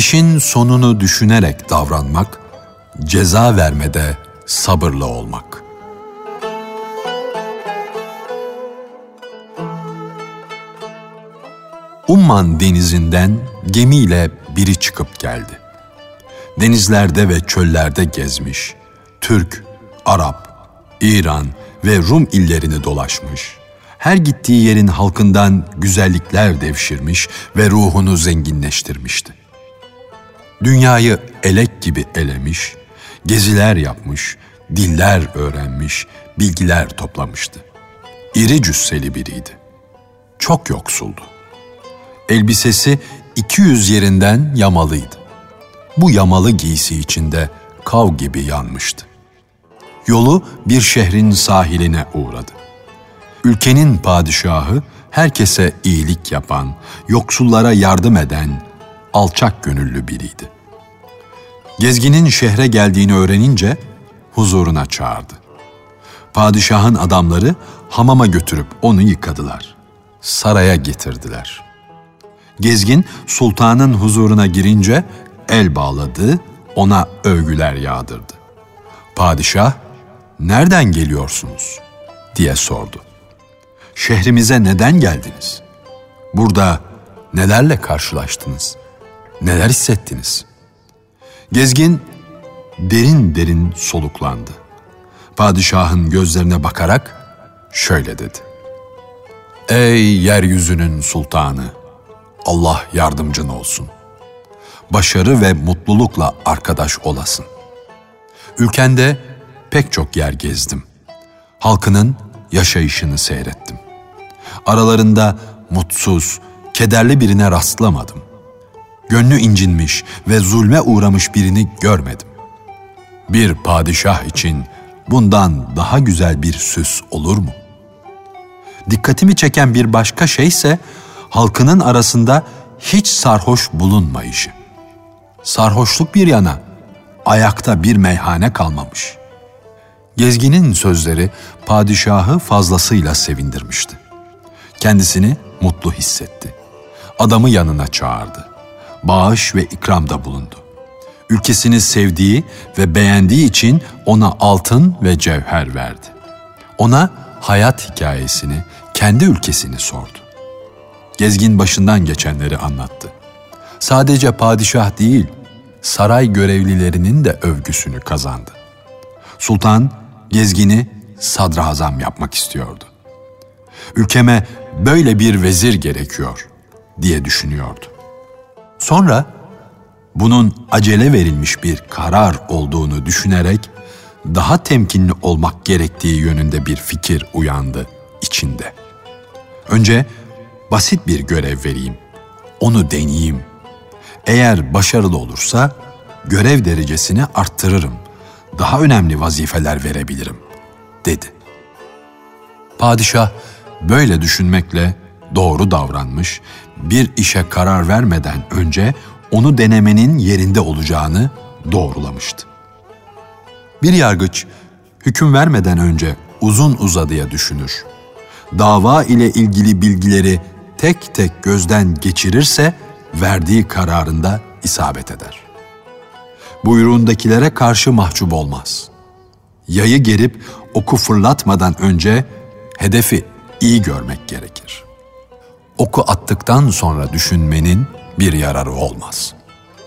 İşin sonunu düşünerek davranmak, ceza vermede sabırlı olmak. Umman denizinden gemiyle biri çıkıp geldi. Denizlerde ve çöllerde gezmiş, Türk, Arap, İran ve Rum illerini dolaşmış, her gittiği yerin halkından güzellikler devşirmiş ve ruhunu zenginleştirmişti. Dünyayı elek gibi elemiş, geziler yapmış, diller öğrenmiş, bilgiler toplamıştı. İri cüsseli biriydi. Çok yoksuldu. Elbisesi 200 yerinden yamalıydı. Bu yamalı giysi içinde kav gibi yanmıştı. Yolu bir şehrin sahiline uğradı. Ülkenin padişahı herkese iyilik yapan, yoksullara yardım eden, alçak gönüllü biriydi. Gezginin şehre geldiğini öğrenince huzuruna çağırdı. Padişahın adamları hamama götürüp onu yıkadılar. Saraya getirdiler. Gezgin sultanın huzuruna girince el bağladı, ona övgüler yağdırdı. Padişah, "Nereden geliyorsunuz?" diye sordu. "Şehrimize neden geldiniz? Burada nelerle karşılaştınız? Neler hissettiniz?" Gezgin derin derin soluklandı. Padişahın gözlerine bakarak şöyle dedi: "Ey yeryüzünün sultanı, Allah yardımcın olsun. Başarı ve mutlulukla arkadaş olasın. Ülkende pek çok yer gezdim. Halkının yaşayışını seyrettim. Aralarında mutsuz, kederli birine rastlamadım. Gönlü incinmiş ve zulme uğramış birini görmedim. Bir padişah için bundan daha güzel bir süs olur mu? Dikkatimi çeken bir başka şeyse halkının arasında hiç sarhoş bulunmayışı. Sarhoşluk bir yana, ayakta bir meyhane kalmamış." Gezginin sözleri padişahı fazlasıyla sevindirmişti. Kendisini mutlu hissetti. Adamı yanına çağırdı. Bağış ve ikramda bulundu. Ülkesini sevdiği ve beğendiği için ona altın ve cevher verdi. Ona hayat hikayesini, kendi ülkesini sordu. Gezgin başından geçenleri anlattı. Sadece padişah değil, saray görevlilerinin de övgüsünü kazandı. Sultan, gezgini sadrazam yapmak istiyordu. "Ülkeme böyle bir vezir gerekiyor," diye düşünüyordu. Sonra bunun acele verilmiş bir karar olduğunu düşünerek daha temkinli olmak gerektiği yönünde bir fikir uyandı içinde. "Önce basit bir görev vereyim, onu deneyeyim. Eğer başarılı olursa görev derecesini arttırırım, daha önemli vazifeler verebilirim," dedi. Padişah böyle düşünmekle doğru davranmış, bir işe karar vermeden önce onu denemenin yerinde olacağını doğrulamıştı. Bir yargıç hüküm vermeden önce uzun uzadıya düşünür. Dava ile ilgili bilgileri tek tek gözden geçirirse verdiği kararında isabet eder. Buyruğundakilere karşı mahcup olmaz. Yayı gerip oku fırlatmadan önce hedefi iyi görmek gerekir. Oku attıktan sonra düşünmenin bir yararı olmaz.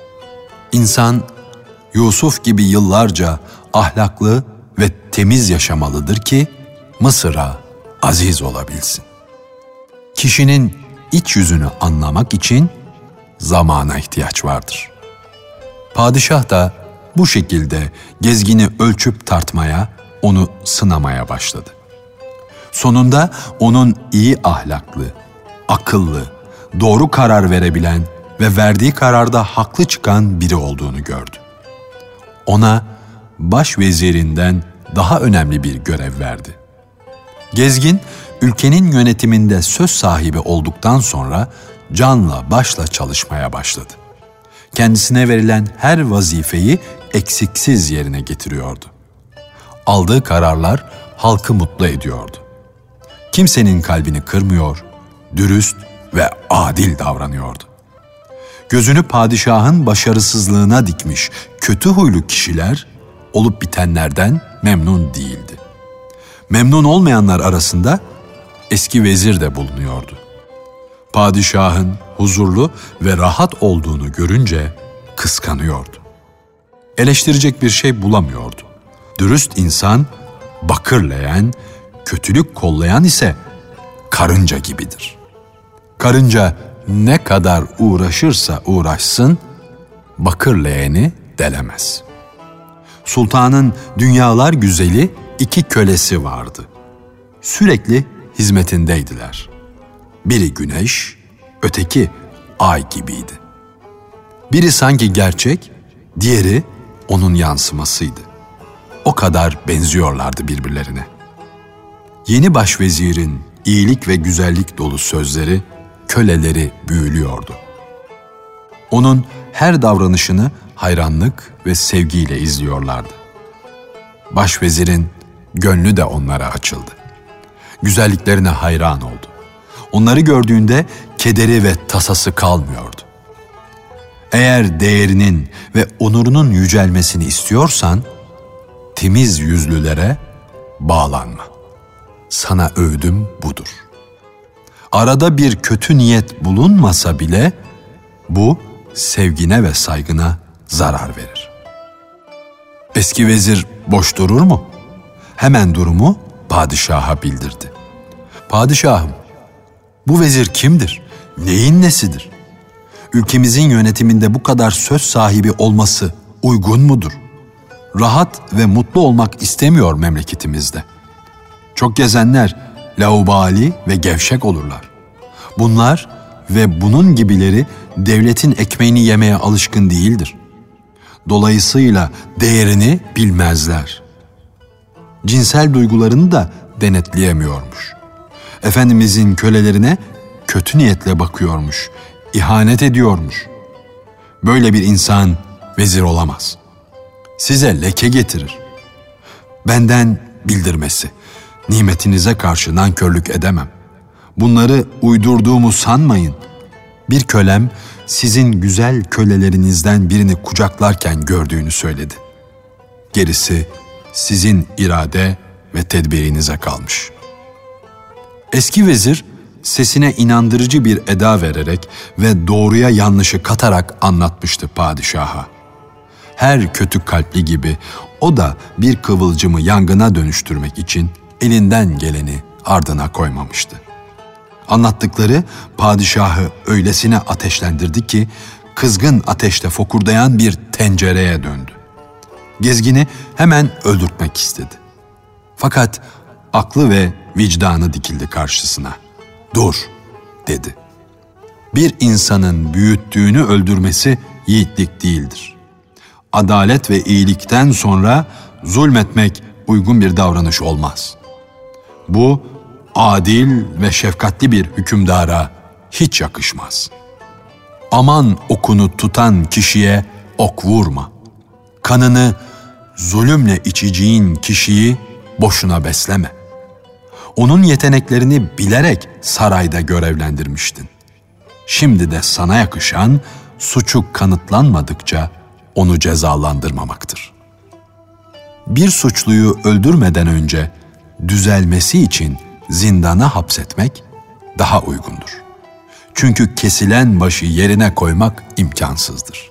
İnsan Yusuf gibi yıllarca ahlaklı ve temiz yaşamalıdır ki Mısır'a aziz olabilsin. Kişinin iç yüzünü anlamak için zamana ihtiyaç vardır. Padişah da bu şekilde gezgini ölçüp tartmaya, onu sınamaya başladı. Sonunda onun iyi ahlaklı, akıllı, doğru karar verebilen ve verdiği kararda haklı çıkan biri olduğunu gördü. Ona başvezirinden daha önemli bir görev verdi. Gezgin, ülkenin yönetiminde söz sahibi olduktan sonra canla başla çalışmaya başladı. Kendisine verilen her vazifeyi eksiksiz yerine getiriyordu. Aldığı kararlar halkı mutlu ediyordu. Kimsenin kalbini kırmıyor, dürüst ve adil davranıyordu. Gözünü padişahın başarısızlığına dikmiş kötü huylu kişiler olup bitenlerden memnun değildi. Memnun olmayanlar arasında eski vezir de bulunuyordu. Padişahın huzurlu ve rahat olduğunu görünce kıskanıyordu. Eleştirecek bir şey bulamıyordu. Dürüst insan bakır leğen, kötülük kollayan ise karınca gibidir. Karınca ne kadar uğraşırsa uğraşsın, bakır leğeni delemez. Sultanın dünyalar güzeli 2 kölesi vardı. Sürekli hizmetindeydiler. Biri güneş, öteki ay gibiydi. Biri sanki gerçek, diğeri onun yansımasıydı. O kadar benziyorlardı birbirlerine. Yeni başvezirin iyilik ve güzellik dolu sözleri köleleri büyülüyordu. Onun her davranışını hayranlık ve sevgiyle izliyorlardı. Başvezirin gönlü de onlara açıldı. Güzelliklerine hayran oldu. Onları gördüğünde kederi ve tasası kalmıyordu. Eğer değerinin ve onurunun yücelmesini istiyorsan, temiz yüzlülere bağlanma. Sana öğüdüm budur. Arada bir kötü niyet bulunmasa bile, bu sevgine ve saygına zarar verir. Eski vezir boş durur mu? Hemen durumu padişaha bildirdi. Padişahım, bu vezir kimdir? Neyin nesidir? Ülkemizin yönetiminde bu kadar söz sahibi olması uygun mudur? Rahat ve mutlu olmak istemiyor memleketimizde. Çok gezenler laubali ve gevşek olurlar. Bunlar ve bunun gibileri devletin ekmeğini yemeye alışkın değildir. Dolayısıyla değerini bilmezler. Cinsel duygularını da denetleyemiyormuş. Efendimizin kölelerine kötü niyetle bakıyormuş, ihanet ediyormuş. Böyle bir insan vezir olamaz. Size leke getirir. Benden bildirmesi, nimetinize karşı nankörlük edemem. Bunları uydurduğumu sanmayın. Bir kölem sizin güzel kölelerinizden birini kucaklarken gördüğünü söyledi. Gerisi sizin irade ve tedbirinize kalmış. Eski vezir sesine inandırıcı bir eda vererek ve doğruya yanlışı katarak anlatmıştı padişaha. Her kötü kalpli gibi o da bir kıvılcımı yangına dönüştürmek için elinden geleni ardına koymamıştı. Anlattıkları padişahı öylesine ateşlendirdi ki kızgın ateşte fokurdayan bir tencereye döndü. Gezgini hemen öldürtmek istedi. Fakat aklı ve vicdanı dikildi karşısına. "Dur," dedi. "Bir insanın büyüttüğünü öldürmesi yiğitlik değildir. Adalet ve iyilikten sonra zulmetmek uygun bir davranış olmaz. Bu adil ve şefkatli bir hükümdara hiç yakışmaz. Aman okunu tutan kişiye ok vurma. Kanını zulümle içeceğin kişiyi boşuna besleme. Onun yeteneklerini bilerek sarayda görevlendirmiştin. Şimdi de sana yakışan suçu kanıtlanmadıkça onu cezalandırmamaktır. Bir suçluyu öldürmeden önce düzelmesi için zindana hapsetmek daha uygundur. Çünkü kesilen başı yerine koymak imkansızdır."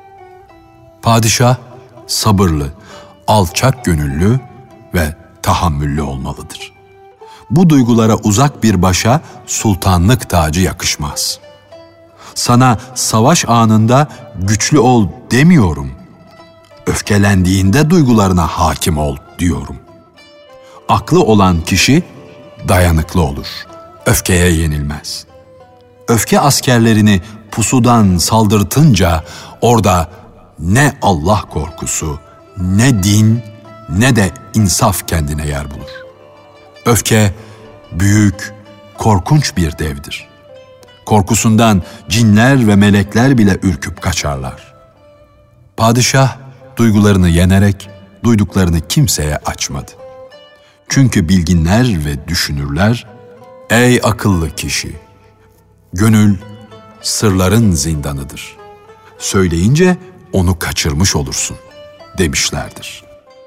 Padişah sabırlı, alçak gönüllü ve tahammüllü olmalıdır. Bu duygulara uzak bir başa sultanlık tacı yakışmaz. Sana savaş anında güçlü ol demiyorum. Öfkelendiğinde duygularına hakim ol diyorum. Aklı olan kişi dayanıklı olur, öfkeye yenilmez. Öfke askerlerini pusudan saldırtınca orada ne Allah korkusu, ne din, ne de insaf kendine yer bulur. Öfke büyük, korkunç bir devdir. Korkusundan cinler ve melekler bile ürküp kaçarlar. Padişah duygularını yenerek duyduklarını kimseye açmadı. Çünkü bilginler ve düşünürler, "Ey akıllı kişi, gönül sırların zindanıdır. Söyleyince onu kaçırmış olursun demişlerdir.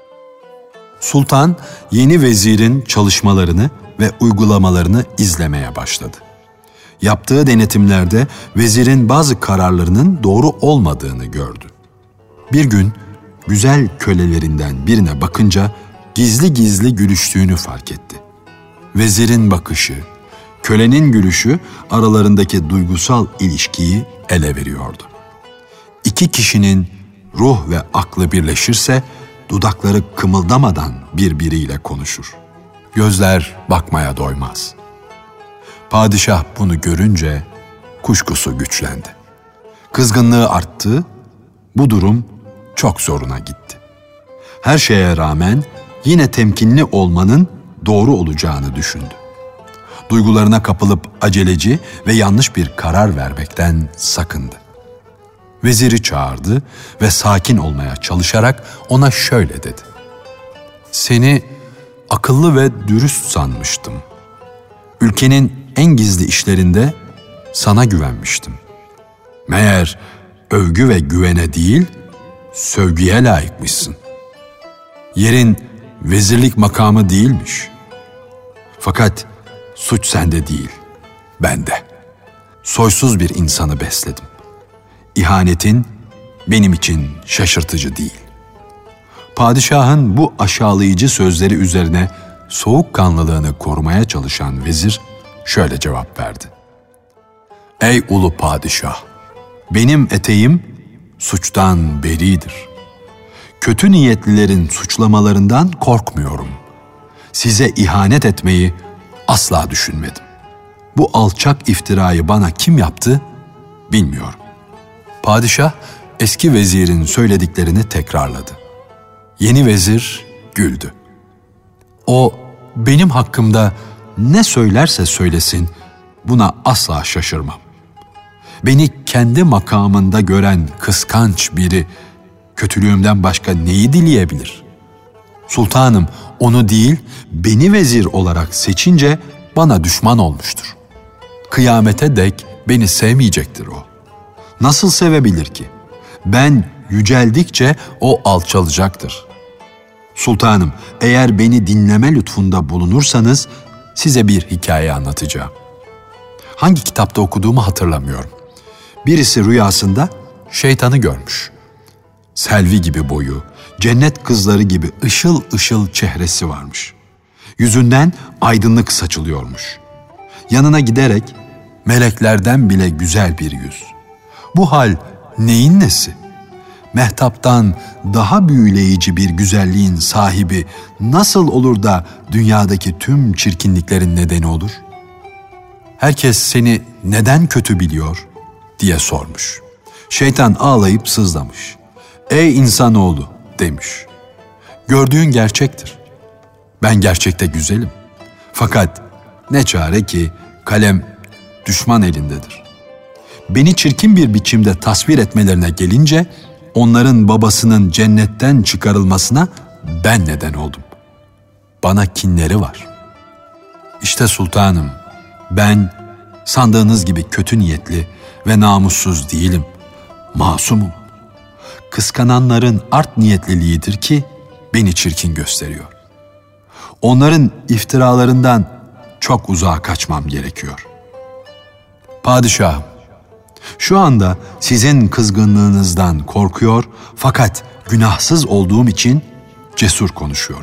Sultan yeni vezirin çalışmalarını ve uygulamalarını izlemeye başladı. Yaptığı denetimlerde vezirin bazı kararlarının doğru olmadığını gördü. Bir gün güzel kölelerinden birine bakınca gizli gizli gülüştüğünü fark etti. Vezirin bakışı, kölenin gülüşü aralarındaki duygusal ilişkiyi ele veriyordu. İki kişinin ruh ve aklı birleşirse dudakları kımıldamadan birbiriyle konuşur. Gözler bakmaya doymaz. Padişah bunu görünce kuşkusu güçlendi. Kızgınlığı arttı, bu durum çok zoruna gitti. Her şeye rağmen yine temkinli olmanın doğru olacağını düşündü. Duygularına kapılıp aceleci ve yanlış bir karar vermekten sakındı. Veziri çağırdı ve sakin olmaya çalışarak ona şöyle dedi: "Seni akıllı ve dürüst sanmıştım. Ülkenin en gizli işlerinde sana güvenmiştim. Meğer övgü ve güvene değil, sövgüye layıkmışsın. Yerin vezirlik makamı değilmiş. Fakat suç sende değil, bende. Soysuz bir insanı besledim. İhanetin benim için şaşırtıcı değil." Padişahın bu aşağılayıcı sözleri üzerine soğukkanlılığını korumaya çalışan vezir şöyle cevap verdi: "Ey ulu padişah, benim eteğim suçtan beridir. Kötü niyetlilerin suçlamalarından korkmuyorum. Size ihanet etmeyi asla düşünmedim. Bu alçak iftirayı bana kim yaptı bilmiyorum." Padişah eski vezirin söylediklerini tekrarladı. Yeni vezir güldü. "O benim hakkımda ne söylerse söylesin buna asla şaşırmam. Beni kendi makamında gören kıskanç biri kötülüğümden başka neyi dileyebilir? Sultanım onu değil beni vezir olarak seçince bana düşman olmuştur. Kıyamete dek beni sevmeyecektir o. Nasıl sevebilir ki? Ben yüceldikçe o alçalacaktır. Sultanım, eğer beni dinleme lütfunda bulunursanız size bir hikaye anlatacağım. Hangi kitapta okuduğumu hatırlamıyorum. Birisi rüyasında şeytanı görmüş. Selvi gibi boyu, cennet kızları gibi ışıl ışıl çehresi varmış. Yüzünden aydınlık saçılıyormuş. Yanına giderek meleklerden bile güzel bir yüz. Bu hal neyin nesi? Mehtaptan daha büyüleyici bir güzelliğin sahibi nasıl olur da dünyadaki tüm çirkinliklerin nedeni olur? Herkes seni neden kötü biliyor diye sormuş. Şeytan ağlayıp sızlamış. Ey insanoğlu demiş. Gördüğün gerçektir. Ben gerçekte güzelim. Fakat ne çare ki kalem düşman elindedir. Beni çirkin bir biçimde tasvir etmelerine gelince onların babasının cennetten çıkarılmasına ben neden oldum. Bana kinleri var. İşte sultanım, ben sandığınız gibi kötü niyetli ve namussuz değilim. Masumum. Kıskananların art niyetliliğidir ki beni çirkin gösteriyor. Onların iftiralarından çok uzağa kaçmam gerekiyor. Padişahım, şu anda sizin kızgınlığınızdan korkuyor fakat günahsız olduğum için cesur konuşuyorum.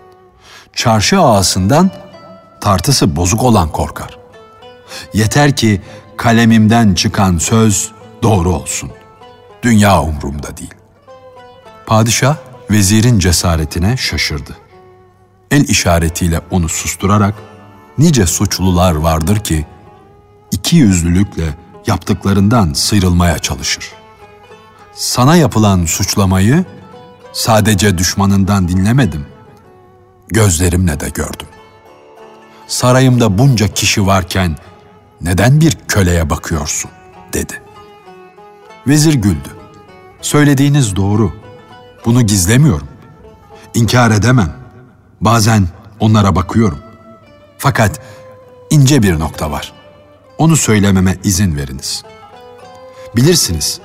Çarşı ağasından tartısı bozuk olan korkar. Yeter ki kalemimden çıkan söz doğru olsun. Dünya umrumda değil." Padişah vezirin cesaretine şaşırdı. El işaretiyle onu susturarak nice suçlular vardır ki ikiyüzlülükle yaptıklarından sıyrılmaya çalışır. Sana yapılan suçlamayı sadece düşmanından dinlemedim, gözlerimle de gördüm. Sarayımda bunca kişi varken neden bir köleye bakıyorsun dedi. Vezir güldü. Söylediğiniz doğru. Bunu gizlemiyorum. İnkar edemem. Bazen onlara bakıyorum. Fakat ince bir nokta var. Onu söylememe izin veriniz. Bilirsiniz,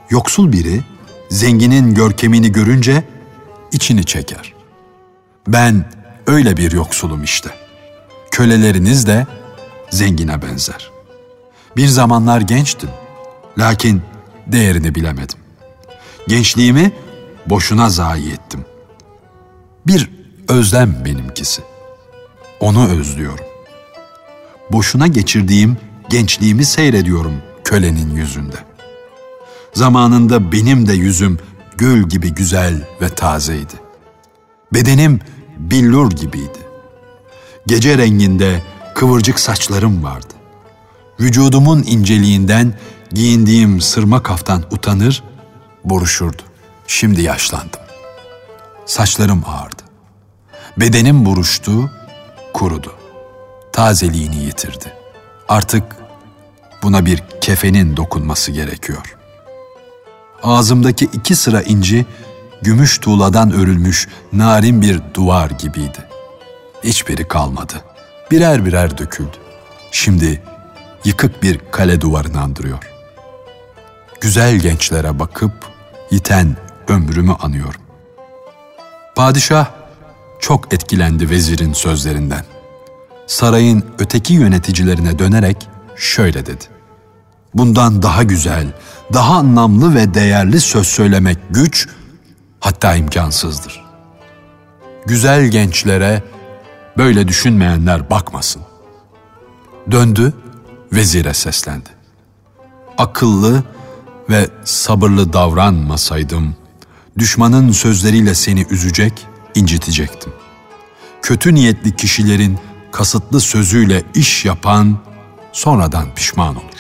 Yoksul biri zenginin görkemini görünce içini çeker. Ben öyle bir yoksulum işte. Köleleriniz de zengine benzer. Bir zamanlar gençtim, lakin değerini bilemedim. Gençliğimi boşuna zayi ettim. Bir özlem benimkisi. Onu özlüyorum. Boşuna geçirdiğim gençliğimi seyrediyorum kölenin yüzünde. Zamanında benim de yüzüm gül gibi güzel ve tazeydi. Bedenim billur gibiydi. Gece renginde kıvırcık saçlarım vardı. Vücudumun inceliğinden giyindiğim sırma kaftan utanır, buruşurdu. Şimdi yaşlandım. Saçlarım ağardı. Bedenim buruştu, kurudu. Tazeliğini yitirdi. Artık buna bir kefenin dokunması gerekiyor. Ağzımdaki 2 sıra inci, gümüş tuğladan örülmüş narin bir duvar gibiydi. Hiçbiri kalmadı. Birer birer döküldü. Şimdi yıkık bir kale duvarını andırıyor. Güzel gençlere bakıp yiten ömrümü anıyorum. Padişah çok etkilendi vezirin sözlerinden. Sarayın öteki yöneticilerine dönerek şöyle dedi: bundan daha güzel, daha anlamlı ve değerli söz söylemek güç, hatta imkansızdır. Güzel gençlere böyle düşünmeyenler bakmasın. Döndü, vezire seslendi. Akıllı ve sabırlı davranmasaydım, düşmanın sözleriyle seni üzecek, incitecektim. Kötü niyetli kişilerin kasıtlı sözüyle iş yapan sonradan pişman olur.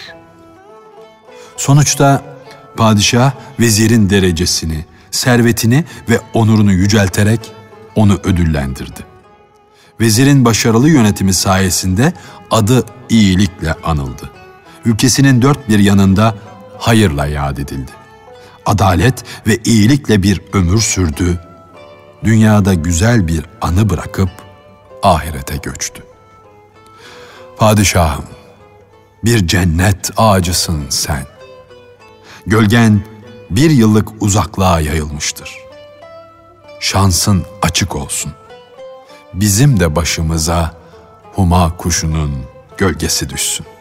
Sonuçta padişah vezirin derecesini, servetini ve onurunu yücelterek onu ödüllendirdi. Vezirin başarılı yönetimi sayesinde adı iyilikle anıldı. Ülkesinin 4 bir yanında hayırla yad edildi. Adalet ve iyilikle bir ömür sürdü. Dünyada güzel bir anı bırakıp ahirete göçtü. Padişahım, bir cennet ağacısın sen. Gölgen 1 yıllık uzaklığa yayılmıştır. Şansın açık olsun. Bizim de başımıza huma kuşunun gölgesi düşsün.